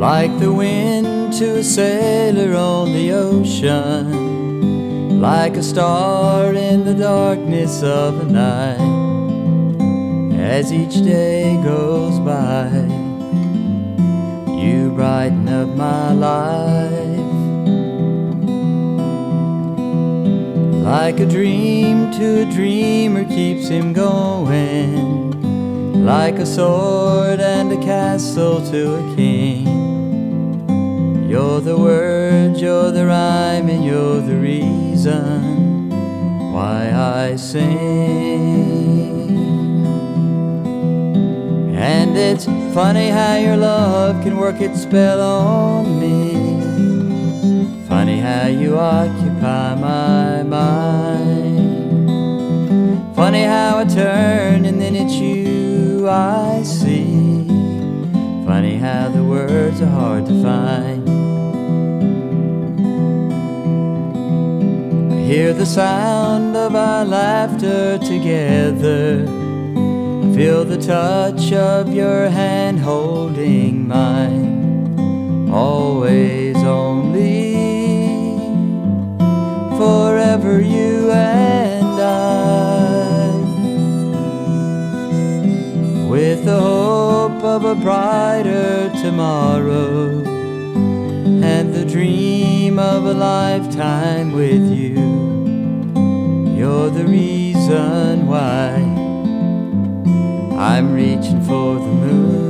like the wind to a sailor on the ocean, like a star in the darkness of the night. As each day goes by, you brighten up my life. Like a dream to a dreamer keeps him going, like a sword and a castle to a king. You're the words, you're the rhyme, and you're the reason why I sing. And it's funny how your love can work its spell on me. Funny how you occupy my mind. Funny how I turn and then it's you I see. Funny how the words are hard to find. I hear the sound of our laughter together. I feel the touch of your hand holding mine. Always, only, forever you and I. With the hope of a brighter tomorrow and the dream of a lifetime with you, you're the reason why I'm reaching for the moon.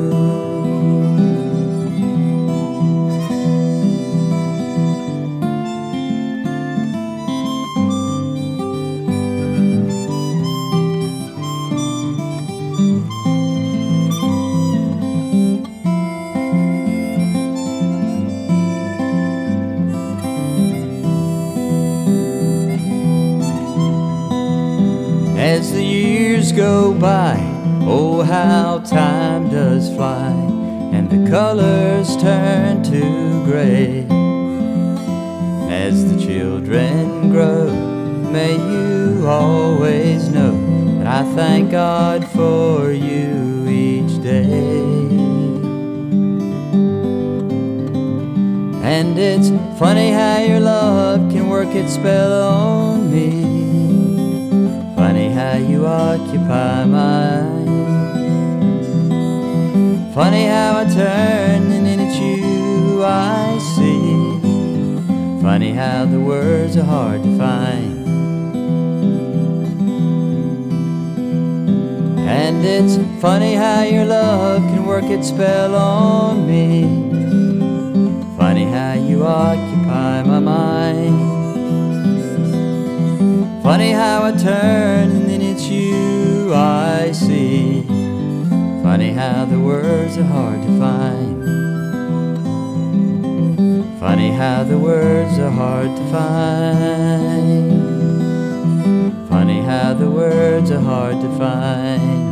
As the years go by, oh how time does fly, and the colors turn to gray. As the children grow, may you always know that I thank God for you each day. And it's funny how your love can work its spell on me. Funny how you occupy mine. Funny how I turn and then it's you I see. Funny how the words are hard to find. And it's funny how your love can work its spell on me. Funny how you occupy my mind. Funny how I turn and then it's you I see. Funny how the words are hard to find. Funny how the words are hard to find. Funny how the words are hard to find.